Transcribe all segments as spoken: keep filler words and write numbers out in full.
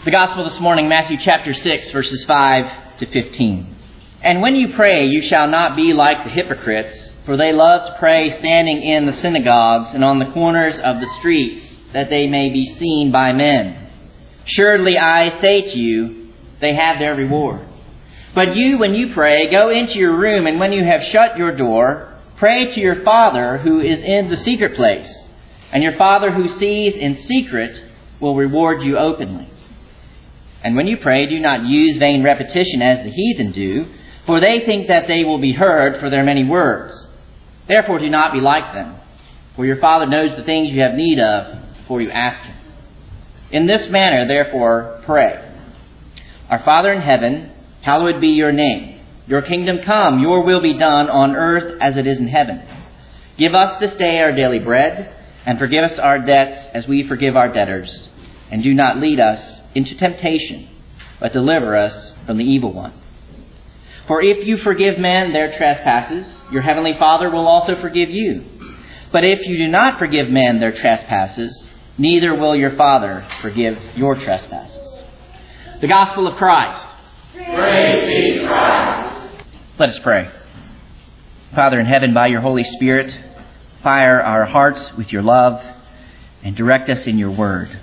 The Gospel this morning, Matthew chapter six, verses five to fifteen. And when you pray, you shall not be like the hypocrites, for they love to pray standing in the synagogues and on the corners of the streets, that they may be seen by men. Surely I say to you, they have their reward. But you, when you pray, go into your room, and when you have shut your door, pray to your Father who is in the secret place. And your Father who sees in secret will reward you openly. And when you pray, do not use vain repetition as the heathen do, for they think that they will be heard for their many words. Therefore do not be like them, for your Father knows the things you have need of before you ask Him. In this manner, therefore, pray. Our Father in heaven, hallowed be your name. Your kingdom come, your will be done on earth as it is in heaven. Give us this day our daily bread, and forgive us our debts as we forgive our debtors. And do not lead us into temptation, but deliver us from the evil one. For if you forgive men their trespasses, your heavenly Father will also forgive you. But if you do not forgive men their trespasses, neither will your Father forgive your trespasses. The Gospel of Christ. Praise be Christ. Let us pray. Father in heaven, by your Holy Spirit, fire our hearts with your love and direct us in your word.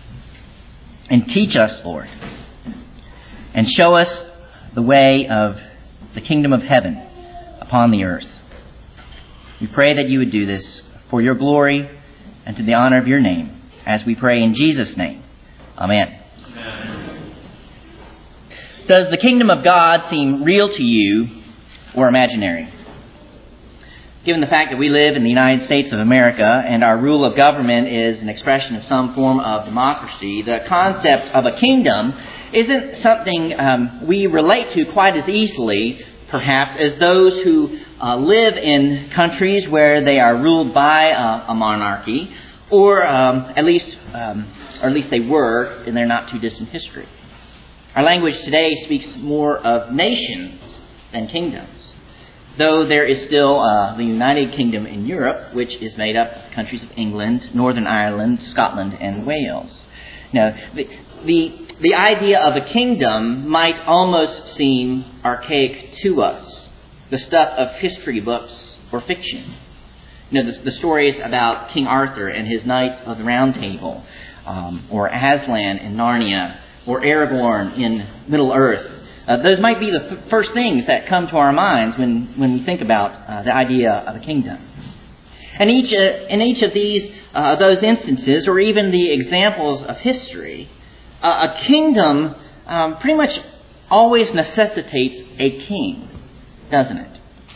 And teach us, Lord, and show us the way of the kingdom of heaven upon the earth. We pray that you would do this for your glory and to the honor of your name, as we pray in Jesus' name. Amen. Amen. Does the kingdom of God seem real to you or imaginary? Given the fact that we live in the United States of America and our rule of government is an expression of some form of democracy, the concept of a kingdom isn't something um, we relate to quite as easily, perhaps, as those who uh, live in countries where they are ruled by uh, a monarchy, or um, at least, um, or at least they were in their not too distant history. Our language today speaks more of nations than kingdoms, though there is still uh, the United Kingdom in Europe, which is made up of countries of England, Northern Ireland, Scotland, and Wales. Now, the, the, the idea of a kingdom might almost seem archaic to us, the stuff of history books or fiction. You know, the, the stories about King Arthur and his Knights of the Round Table, um, or Aslan in Narnia, or Aragorn in Middle-earth. Uh, those might be the f- first things that come to our minds when, when we think about uh, the idea of a kingdom. And each uh, in each of these uh, those instances, or even the examples of history, uh, a kingdom um, pretty much always necessitates a king, doesn't it?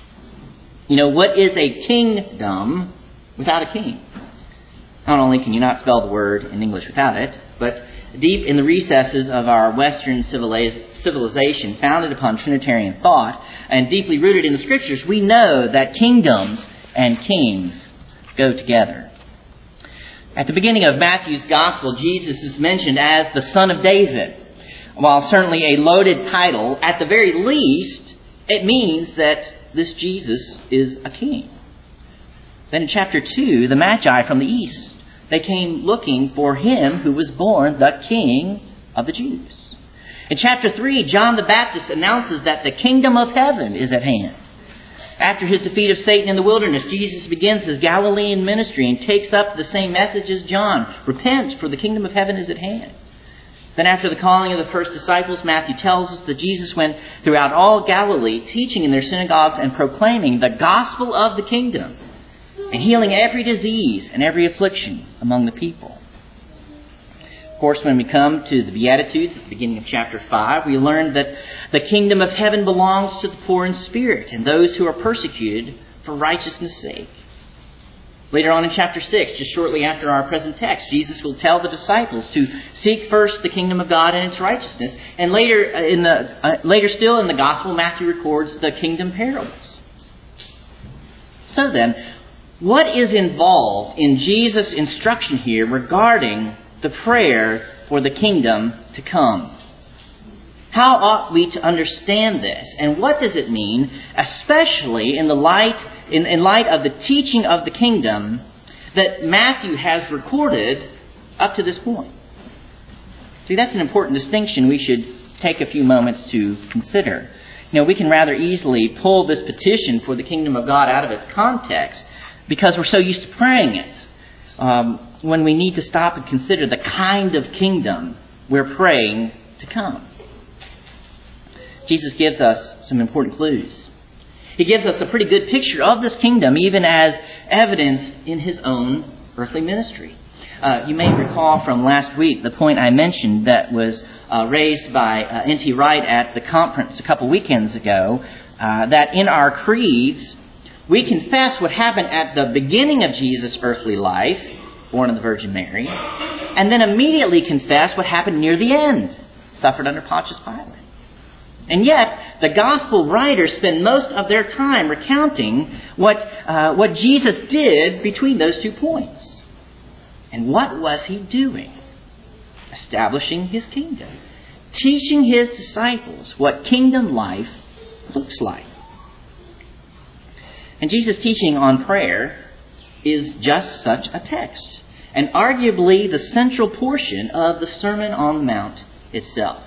You know, what is a kingdom without a king? Not only can you not spell the word in English without it, but deep in the recesses of our Western civilization, founded upon Trinitarian thought and deeply rooted in the Scriptures, we know that kingdoms and kings go together. At the beginning of Matthew's Gospel, Jesus is mentioned as the Son of David. While certainly a loaded title, at the very least, it means that this Jesus is a king. Then in chapter two, the Magi from the east, they came looking for him who was born the King of the Jews. In chapter three, John the Baptist announces that the kingdom of heaven is at hand. After his defeat of Satan in the wilderness, Jesus begins his Galilean ministry and takes up the same message as John. Repent, for the kingdom of heaven is at hand. Then after the calling of the first disciples, Matthew tells us that Jesus went throughout all Galilee, teaching in their synagogues and proclaiming the gospel of the kingdom, and healing every disease and every affliction among the people. Of course, when we come to the Beatitudes at the beginning of chapter five, we learn that the kingdom of heaven belongs to the poor in spirit and those who are persecuted for righteousness' sake. Later on in chapter six, just shortly after our present text, Jesus will tell the disciples to seek first the kingdom of God and its righteousness. And later, in the uh, later still in the Gospel, Matthew records the kingdom parables. So then, what is involved in Jesus' instruction here regarding the prayer for the kingdom to come? How ought we to understand this? And what does it mean, especially in the light, in, in light of the teaching of the kingdom that Matthew has recorded up to this point? See, that's an important distinction we should take a few moments to consider. You know, we can rather easily pull this petition for the kingdom of God out of its context because we're so used to praying it, um, when we need to stop and consider the kind of kingdom we're praying to come. Jesus gives us some important clues. He gives us a pretty good picture of this kingdom, even as evidenced in his own earthly ministry. Uh, you may recall from last week the point I mentioned that was uh, raised by uh, N T Wright at the conference a couple weekends ago, uh, that in our creeds, we confess what happened at the beginning of Jesus' earthly life, born of the Virgin Mary, and then immediately confess what happened near the end, suffered under Pontius Pilate. And yet, the gospel writers spend most of their time recounting what, uh, what Jesus did between those two points. And what was he doing? Establishing his kingdom. Teaching his disciples what kingdom life looks like. And Jesus' teaching on prayer is just such a text, and arguably the central portion of the Sermon on the Mount itself.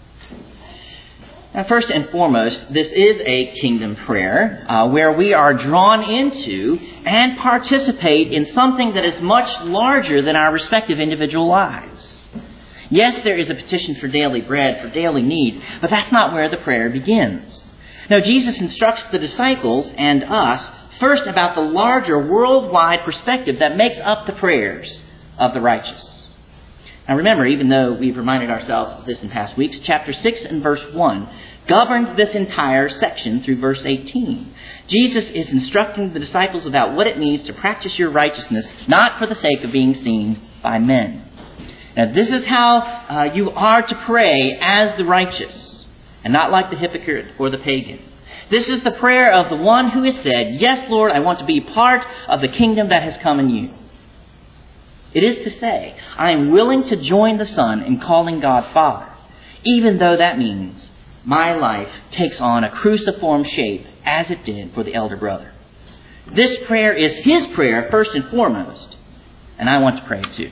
Now, first and foremost, this is a kingdom prayer uh, where we are drawn into and participate in something that is much larger than our respective individual lives. Yes, there is a petition for daily bread, for daily needs, but that's not where the prayer begins. No, Jesus instructs the disciples and us first about the larger worldwide perspective that makes up the prayers of the righteous. Now remember, even though we've reminded ourselves of this in past weeks, chapter six and verse one governs this entire section through verse eighteen. Jesus is instructing the disciples about what it means to practice your righteousness, not for the sake of being seen by men. Now this is how uh, you are to pray as the righteous, and not like the hypocrite or the pagan. This is the prayer of the one who has said, "Yes, Lord, I want to be part of the kingdom that has come in you." It is to say, I am willing to join the Son in calling God Father, even though that means my life takes on a cruciform shape as it did for the elder brother. This prayer is his prayer first and foremost, and I want to pray too.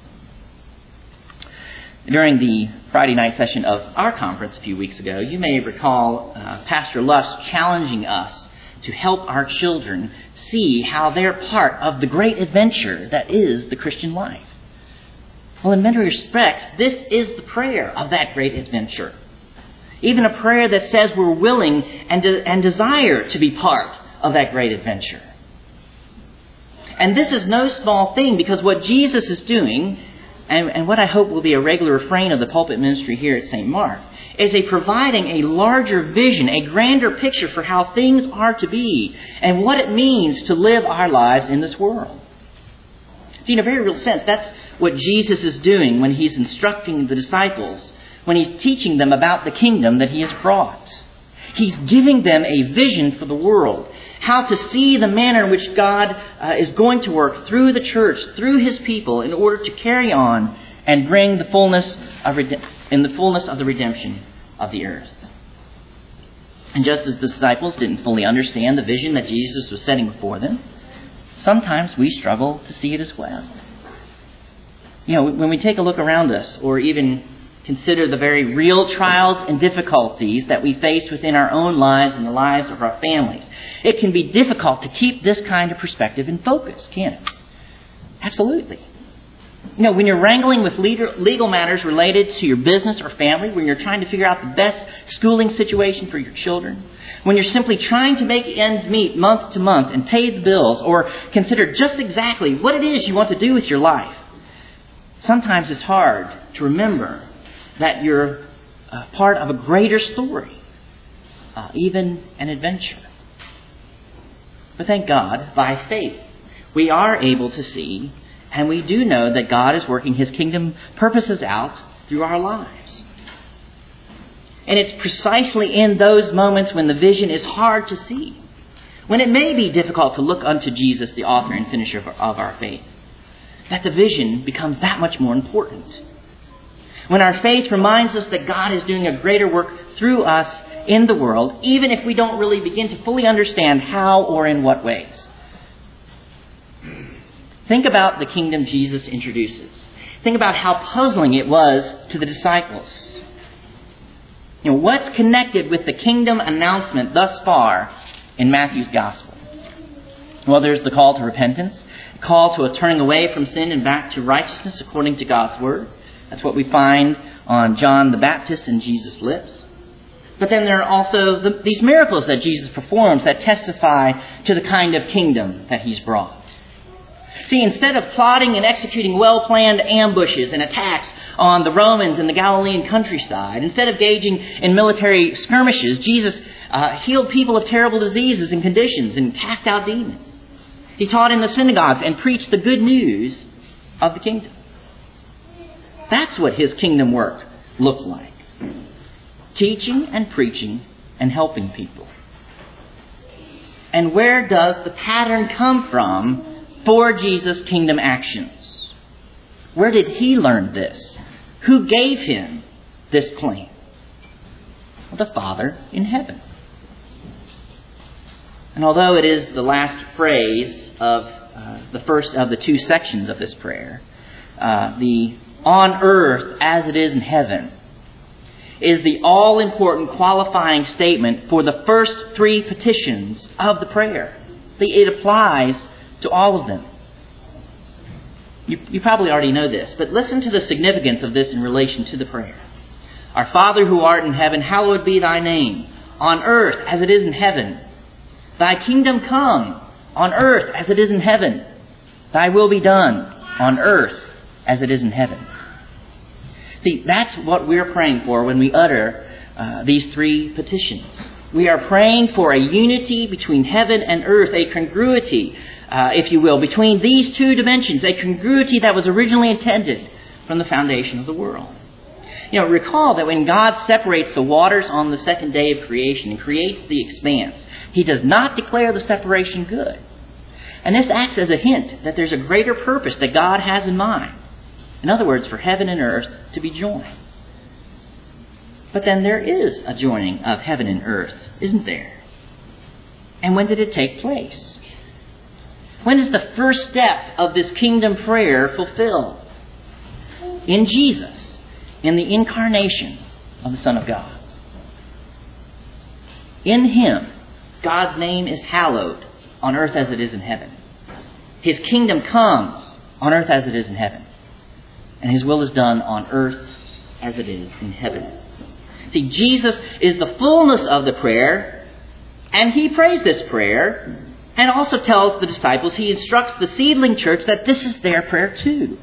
During the Friday night session of our conference a few weeks ago, you may recall uh, Pastor Luss challenging us to help our children see how they're part of the great adventure that is the Christian life. Well, in many respects, this is the prayer of that great adventure. Even a prayer that says we're willing and, de- and desire to be part of that great adventure. And this is no small thing, because what Jesus is doing, and, and what I hope will be a regular refrain of the pulpit ministry here at Saint Mark, is a providing a larger vision, a grander picture for how things are to be and what it means to live our lives in this world. See, in a very real sense, that's what Jesus is doing when he's instructing the disciples, when he's teaching them about the kingdom that he has brought. He's giving them a vision for the world, how to see the manner in which God uh, is going to work through the church, through his people, in order to carry on and bring the fullness of rede- in the fullness of the redemption of the earth. And just as the disciples didn't fully understand the vision that Jesus was setting before them, sometimes we struggle to see it as well. You know, when we take a look around us, or even consider the very real trials and difficulties that we face within our own lives and the lives of our families, it can be difficult to keep this kind of perspective in focus, can't it? Absolutely. You know, when you're wrangling with legal matters related to your business or family, when you're trying to figure out the best schooling situation for your children, when you're simply trying to make ends meet month to month and pay the bills, or consider just exactly what it is you want to do with your life, sometimes it's hard to remember that you're uh, part of a greater story, uh, even an adventure. But thank God, by faith, we are able to see, and we do know that God is working his kingdom purposes out through our lives. And it's precisely in those moments when the vision is hard to see, when it may be difficult to look unto Jesus, the author and finisher of our faith, that the vision becomes that much more important. When our faith reminds us that God is doing a greater work through us in the world, even if we don't really begin to fully understand how or in what ways. Think about the kingdom Jesus introduces. think about how puzzling it was to the disciples. You know, what's connected with the kingdom announcement thus far in Matthew's gospel? Well, there's the call to repentance, a call to a turning away from sin and back to righteousness according to God's word. That's what we find on John the Baptist and Jesus' lips. But then there are also the, these miracles that Jesus performs that testify to the kind of kingdom that he's brought. See, instead of plotting and executing well-planned ambushes and attacks on the Romans in the Galilean countryside, instead of engaging in military skirmishes, Jesus uh, healed people of terrible diseases and conditions and cast out demons. He taught in the synagogues and preached the good news of the kingdom. That's what his kingdom work looked like. Teaching and preaching and helping people. And where does the pattern come from for Jesus' kingdom actions? Where did he learn this? Who gave him this plan? Well, the Father in heaven. And although it is the last phrase of uh, the first of the two sections of this prayer, uh, the on earth as it is in heaven, is the all-important qualifying statement for the first three petitions of the prayer. It applies to all of them. You, you probably already know this, but listen to the significance of this in relation to the prayer. Our Father who art in heaven, hallowed be thy name, on earth as it is in heaven. Thy kingdom come, on earth as it is in heaven. Thy will be done, on earth as it is in heaven. See, that's what we're praying for when we utter uh, these three petitions. We are praying for a unity between heaven and earth, a congruity, uh, if you will, between these two dimensions, a congruity that was originally intended from the foundation of the world. You know, recall that when God separates the waters on the second day of creation and creates the expanse, he does not declare the separation good. And this acts as a hint that there's a greater purpose that God has in mind. In other words, for heaven and earth to be joined. But then there is a joining of heaven and earth, isn't there? And when did it take place? When is the first step of this kingdom prayer fulfilled? In Jesus, in the incarnation of the Son of God. In him, God's name is hallowed on earth as it is in heaven. His kingdom comes on earth as it is in heaven. And his will is done on earth as it is in heaven. See, Jesus is the fullness of the prayer, and he prays this prayer, and also tells the disciples, he instructs the seedling church that this is their prayer too.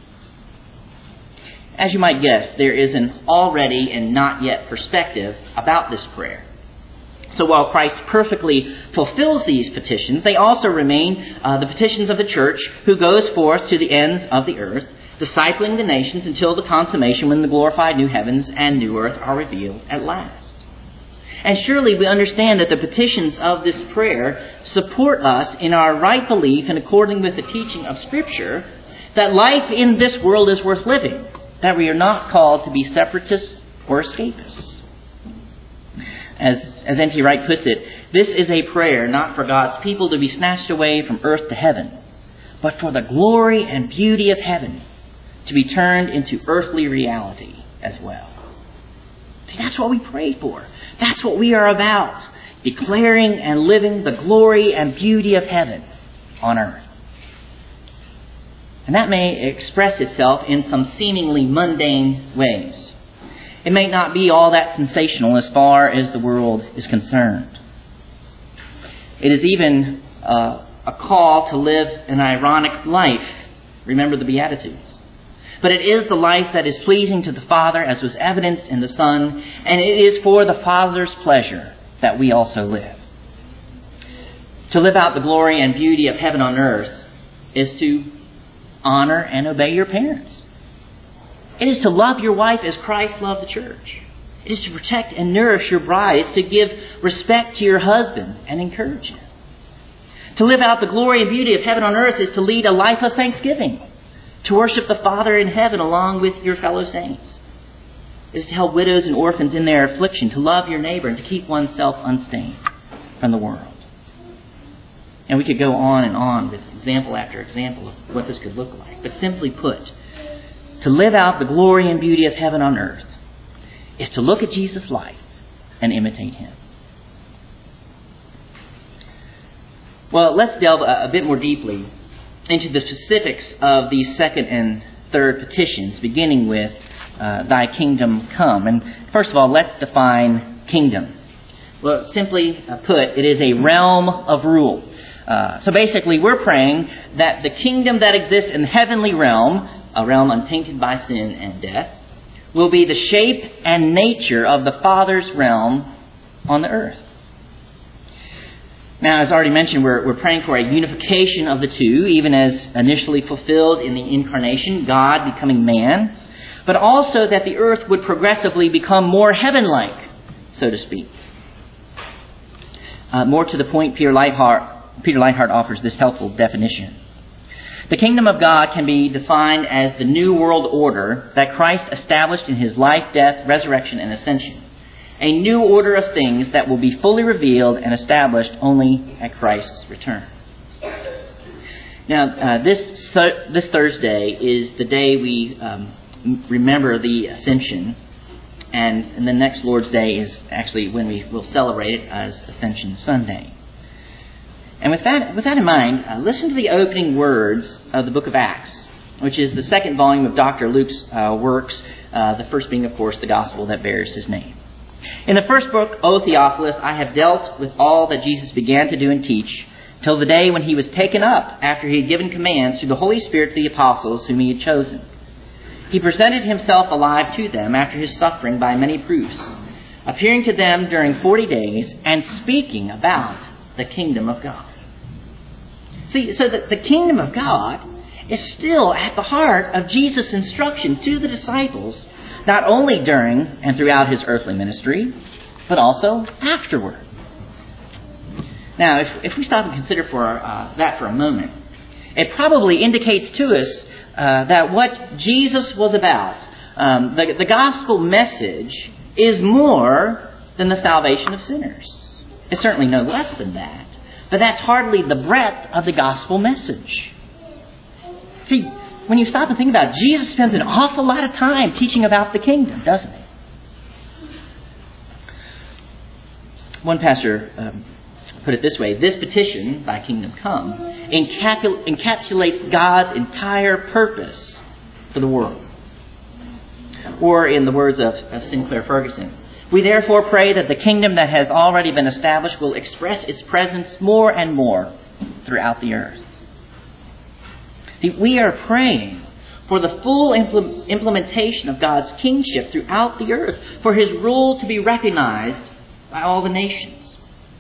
As you might guess, there is an already and not yet perspective about this prayer. So while Christ perfectly fulfills these petitions, they also remain uh, the petitions of the church who goes forth to the ends of the earth, discipling the nations until the consummation when the glorified new heavens and new earth are revealed at last. And surely we understand that the petitions of this prayer support us in our right belief and according with the teaching of Scripture that life in this world is worth living, that we are not called to be separatists or escapists. As, as N T Wright puts it, this is a prayer not for God's people to be snatched away from earth to heaven, but for the glory and beauty of heaven to be turned into earthly reality as well. See, that's what we pray for. That's what we are about. Declaring and living the glory and beauty of heaven on earth. And that may express itself in some seemingly mundane ways. It may not be all that sensational as far as the world is concerned. It is even uh, a call to live an ironic life. Remember the Beatitudes. But it is the life that is pleasing to the Father, as was evidenced in the Son, and it is for the Father's pleasure that we also live. To live out the glory and beauty of heaven on earth is to honor and obey your parents. It is to love your wife as Christ loved the church. It is to protect and nourish your bride. It's to give respect to your husband and encourage him. To live out the glory and beauty of heaven on earth is to lead a life of thanksgiving. To worship the Father in heaven along with your fellow saints. It is to help widows and orphans in their affliction, to love your neighbor, and to keep oneself unstained from the world. And we could go on and on with example after example of what this could look like. But simply put, to live out the glory and beauty of heaven on earth is to look at Jesus' life and imitate him. Well, let's delve a, a bit more deeply into the specifics of these second and third petitions, beginning with uh, Thy kingdom come. And first of all, let's define kingdom. Well, simply put, it is a realm of rule. Uh, so basically, we're praying that the kingdom that exists in the heavenly realm, a realm untainted by sin and death, will be the shape and nature of the Father's realm on the earth. Now, as already mentioned, we're, we're praying for a unification of the two, even as initially fulfilled in the incarnation, God becoming man, but also that the earth would progressively become more heaven-like, so to speak. Uh, more to the point, Peter Leithart, Peter Leithart offers this helpful definition. The kingdom of God can be defined as the new world order that Christ established in his life, death, resurrection, and ascension. A new order of things that will be fully revealed and established only at Christ's return. Now, uh, this so, this Thursday is the day we um, remember the Ascension, and, and the next Lord's Day is actually when we will celebrate it as Ascension Sunday. And with that, with that in mind, uh, listen to the opening words of the book of Acts, which is the second volume of Doctor Luke's uh, works, uh, the first being, of course, the gospel that bears his name. In the first book, O Theophilus, I have dealt with all that Jesus began to do and teach, till the day when he was taken up, after he had given commands through the Holy Spirit to the apostles whom he had chosen. He presented himself alive to them after his suffering by many proofs, appearing to them during forty days and speaking about the kingdom of God. See, so that the kingdom of God is still at the heart of Jesus' instruction to the disciples, not only during and throughout his earthly ministry, but also afterward. Now, if, if we stop and consider for uh, that for a moment, it probably indicates to us uh, that what Jesus was about, um, the, the gospel message, is more than the salvation of sinners. It's certainly no less than that. But that's hardly the breadth of the gospel message. See, when you stop and think about it, Jesus spends an awful lot of time teaching about the kingdom, doesn't he? One pastor um, put it this way: this petition, Thy kingdom come, encapul- encapsulates God's entire purpose for the world. Or in the words of, of Sinclair Ferguson, we therefore pray that the kingdom that has already been established will express its presence more and more throughout the earth. See, we are praying for the full impl- implementation of God's kingship throughout the earth, for his rule to be recognized by all the nations.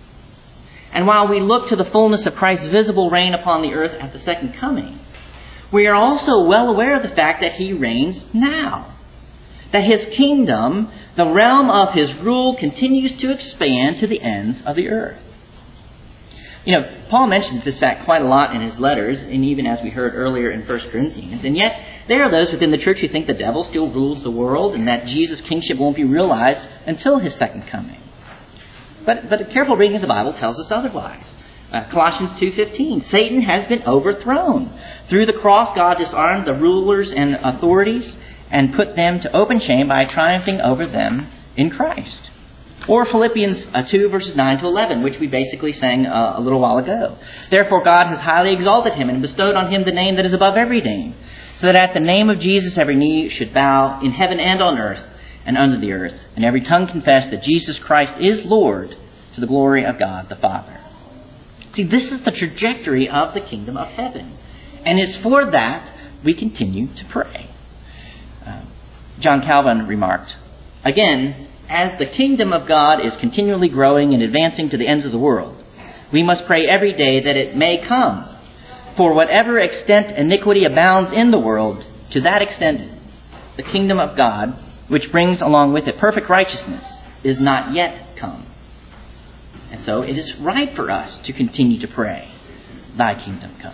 And while we look to the fullness of Christ's visible reign upon the earth at the second coming, we are also well aware of the fact that he reigns now. That his kingdom, the realm of his rule, continues to expand to the ends of the earth. You know, Paul mentions this fact quite a lot in his letters, and even as we heard earlier in First Corinthians. And yet, there are those within the church who think the devil still rules the world and that Jesus' kingship won't be realized until his second coming. But, but a careful reading of the Bible tells us otherwise. Uh, Colossians two fifteen, Satan has been overthrown. Through the cross, God disarmed the rulers and authorities and put them to open shame by triumphing over them in Christ. Or Philippians two, verses nine to eleven, which we basically sang uh, a little while ago. Therefore God has highly exalted him and bestowed on him the name that is above every name, so that at the name of Jesus every knee should bow in heaven and on earth and under the earth, and every tongue confess that Jesus Christ is Lord, to the glory of God the Father. See, this is the trajectory of the kingdom of heaven. And it's for that we continue to pray. Uh, John Calvin remarked, again, as the kingdom of God is continually growing and advancing to the ends of the world, we must pray every day that it may come. For whatever extent iniquity abounds in the world, to that extent the kingdom of God, which brings along with it perfect righteousness, is not yet come. And so it is right for us to continue to pray, Thy kingdom come.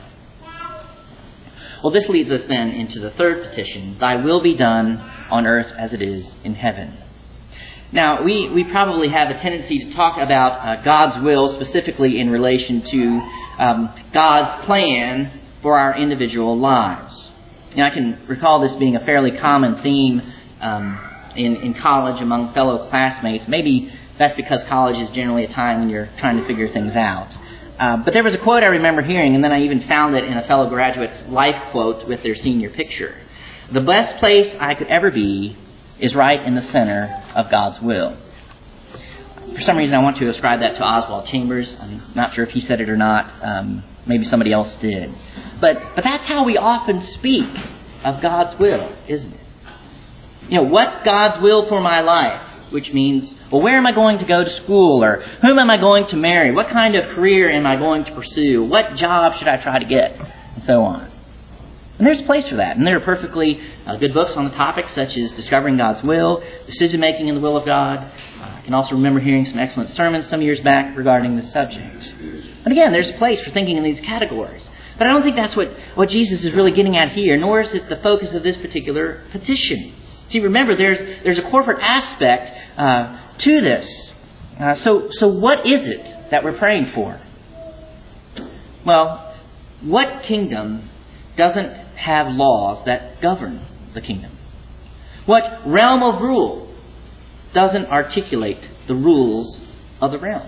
Well, this leads us then into the third petition, Thy will be done on earth as it is in heaven. Now, we, we probably have a tendency to talk about uh, God's will specifically in relation to um, God's plan for our individual lives. You know, I can recall this being a fairly common theme um, in, in college among fellow classmates. Maybe that's because college is generally a time when you're trying to figure things out. Uh, but there was a quote I remember hearing, and then I even found it in a fellow graduate's life quote with their senior picture. "The best place I could ever be is right in the center of God's will." For some reason, I want to ascribe that to Oswald Chambers. I'm not sure if he said it or not. Um, maybe somebody else did. But but that's how we often speak of God's will, isn't it? You know, what's God's will for my life? Which means, well, where am I going to go to school? Or whom am I going to marry? What kind of career am I going to pursue? What job should I try to get? And so on. And there's a place for that. And there are perfectly uh, good books on the topic, such as Discovering God's Will, Decision Making in the Will of God. Uh, I can also remember hearing some excellent sermons some years back regarding this subject. And again, there's a place for thinking in these categories. But I don't think that's what, what Jesus is really getting at here, nor is it the focus of this particular petition. See, remember, there's there's a corporate aspect uh, to this. Uh, so, so what is it that we're praying for? Well, what kingdom doesn't have laws that govern the kingdom? What realm of rule doesn't articulate the rules of the realm?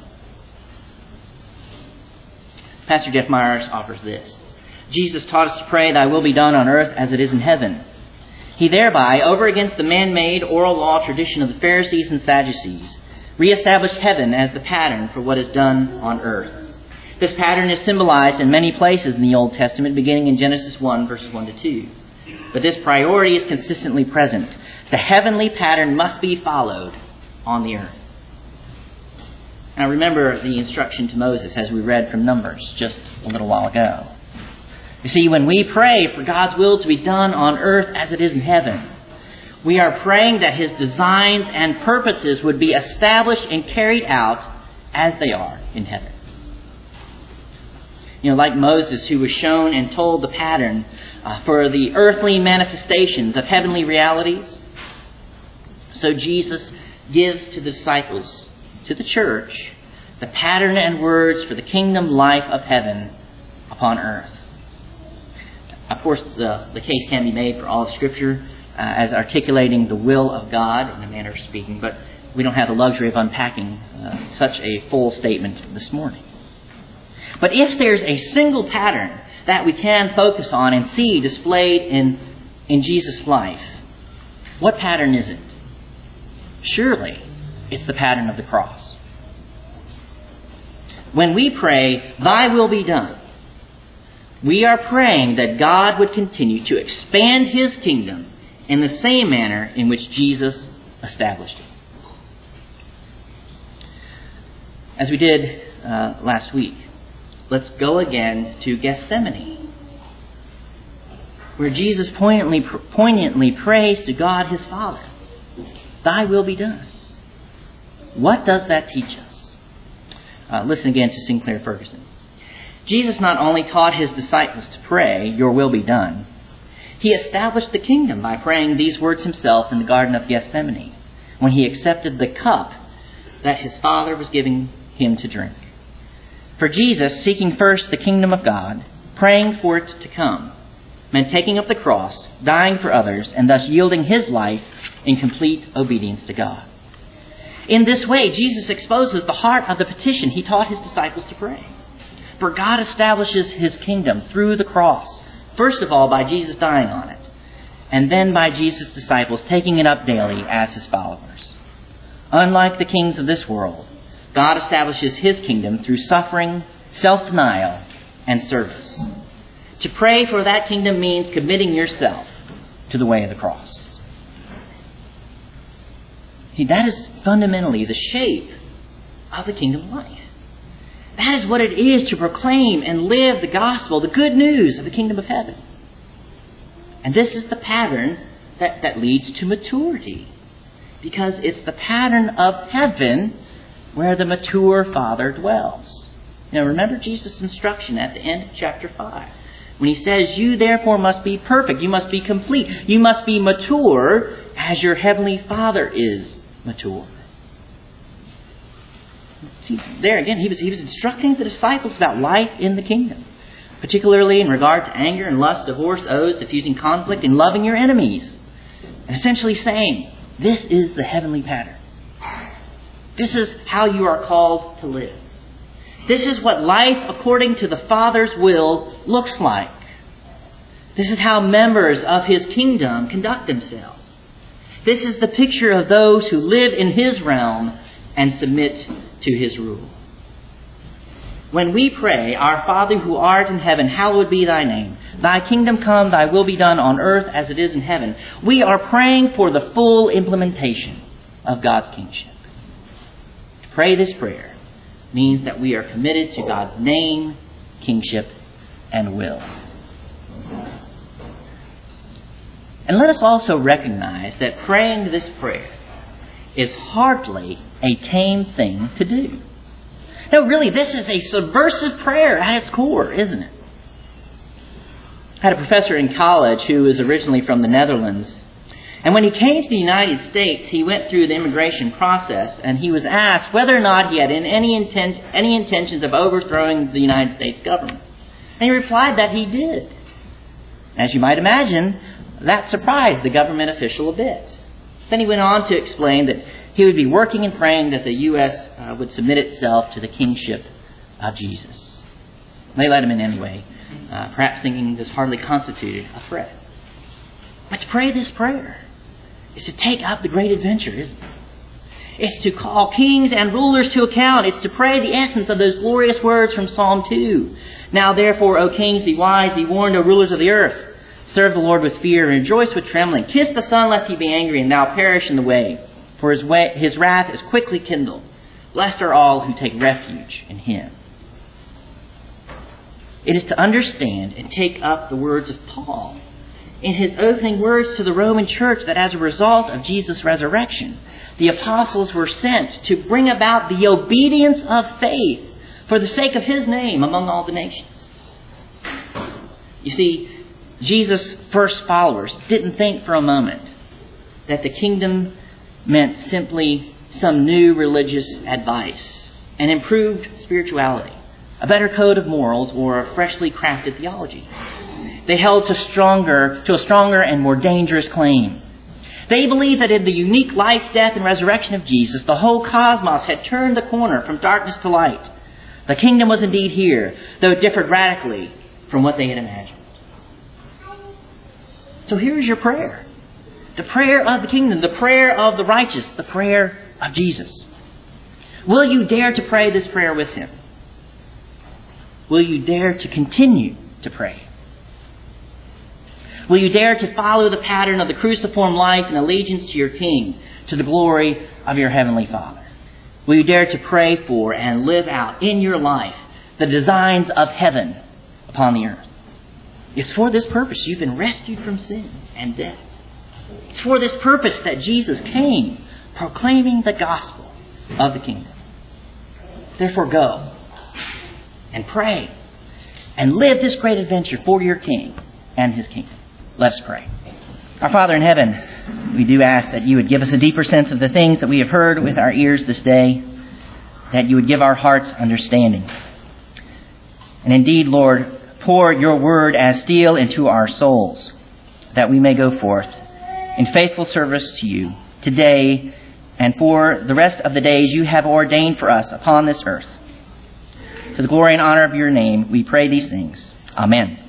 Pastor Jeff Myers offers this. Jesus taught us to pray, "Thy will be done on earth as it is in heaven." He thereby, over against the man-made oral law tradition of the Pharisees and Sadducees, reestablished heaven as the pattern for what is done on earth. This pattern is symbolized in many places in the Old Testament, beginning in Genesis one, verses one to two. But this priority is consistently present. The heavenly pattern must be followed on the earth. Now remember the instruction to Moses as we read from Numbers just a little while ago. You see, when we pray for God's will to be done on earth as it is in heaven, we are praying that His designs and purposes would be established and carried out as they are in heaven. You know, like Moses, who was shown and told the pattern uh, for the earthly manifestations of heavenly realities, so Jesus gives to the disciples, to the church, the pattern and words for the kingdom life of heaven upon earth. Of course, the, the case can be made for all of Scripture uh, as articulating the will of God in a manner of speaking, but we don't have the luxury of unpacking uh, such a full statement this morning. But if there's a single pattern that we can focus on and see displayed in, in Jesus' life, what pattern is it? Surely, it's the pattern of the cross. When we pray, "Thy will be done," we are praying that God would continue to expand His kingdom in the same manner in which Jesus established it. As we did uh, last week, let's go again to Gethsemane, where Jesus poignantly, poignantly prays to God His Father, "Thy will be done." What does that teach us? Uh, listen again to Sinclair Ferguson. Jesus not only taught His disciples to pray, "Your will be done," He established the kingdom by praying these words Himself in the Garden of Gethsemane, when He accepted the cup that His Father was giving Him to drink. For Jesus, seeking first the kingdom of God, praying for it to come, meant taking up the cross, dying for others, and thus yielding His life in complete obedience to God. In this way, Jesus exposes the heart of the petition He taught His disciples to pray. For God establishes His kingdom through the cross, first of all by Jesus dying on it, and then by Jesus' disciples taking it up daily as His followers. Unlike the kings of this world, God establishes His kingdom through suffering, self-denial, and service. To pray for that kingdom means committing yourself to the way of the cross. See, that is fundamentally the shape of the kingdom life. That is what it is to proclaim and live the gospel, the good news of the kingdom of heaven. And this is the pattern that, that leads to maturity, because it's the pattern of heaven where the mature Father dwells. Now remember Jesus' instruction at the end of chapter five, when He says, "You therefore must be perfect, you must be complete, you must be mature as your heavenly Father is mature." See, there again, he was, he was instructing the disciples about life in the kingdom. particularly in regard to anger and lust, divorce, oaths, diffusing conflict, and loving your enemies. And essentially saying, this is the heavenly pattern. This is how you are called to live. This is what life according to the Father's will looks like. This is how members of His kingdom conduct themselves. This is the picture of those who live in His realm and submit to His rule. When we pray, Our Father who art in heaven, hallowed be Thy name. Thy kingdom come, Thy will be done on earth as it is in heaven. We are praying for the full implementation of God's kingship. To pray this prayer means that we are committed to God's name, kingship, and will. And let us also recognize that praying this prayer is hardly a tame thing to do. No, really, this is a subversive prayer at its core, isn't it? I had a professor in college who was originally from the Netherlands. And when he came to the United States, he went through the immigration process and he was asked whether or not he had any intent, any intentions of overthrowing the United States government. And he replied that he did. As you might imagine, that surprised the government official a bit. Then he went on to explain that he would be working and praying that the U S uh, would submit itself to the kingship of Jesus. They let him in anyway, uh, perhaps thinking this hardly constituted a threat. But to pray this prayer is to take up the great adventure, isn't it? It's to call kings and rulers to account. It's to pray the essence of those glorious words from Psalm two. Now therefore, O kings, be wise, be warned, O rulers of the earth. Serve the Lord with fear and rejoice with trembling. Kiss the Son, lest He be angry, and thou perish in the way. For his, way, his wrath is quickly kindled. Blessed are all who take refuge in Him. It is to understand and take up the words of Paul in his opening words to the Roman church that as a result of Jesus' resurrection, the apostles were sent to bring about the obedience of faith for the sake of His name among all the nations. You see, Jesus' first followers didn't think for a moment that the kingdom meant simply some new religious advice, an improved spirituality, a better code of morals, or a freshly crafted theology. They held to stronger, to a stronger and more dangerous claim. They believed that in the unique life, death, and resurrection of Jesus, the whole cosmos had turned the corner from darkness to light. The kingdom was indeed here, though it differed radically from what they had imagined. So here's your prayer. The prayer of the kingdom, the prayer of the righteous, the prayer of Jesus. Will you dare to pray this prayer with Him? Will you dare to continue to pray? Will you dare to follow the pattern of the cruciform life and allegiance to your King, to the glory of your Heavenly Father? Will you dare to pray for and live out in your life the designs of heaven upon the earth? It's for this purpose you've been rescued from sin and death. It's for this purpose that Jesus came, proclaiming the gospel of the kingdom. Therefore go and pray and live this great adventure for your King and His kingdom. Let us pray. Our Father in heaven, we do ask that you would give us a deeper sense of the things that we have heard with our ears this day, that you would give our hearts understanding. And indeed, Lord, pour your word as steel into our souls, that we may go forth in faithful service to you today and for the rest of the days you have ordained for us upon this earth. To the glory and honor of your name, we pray these things. Amen.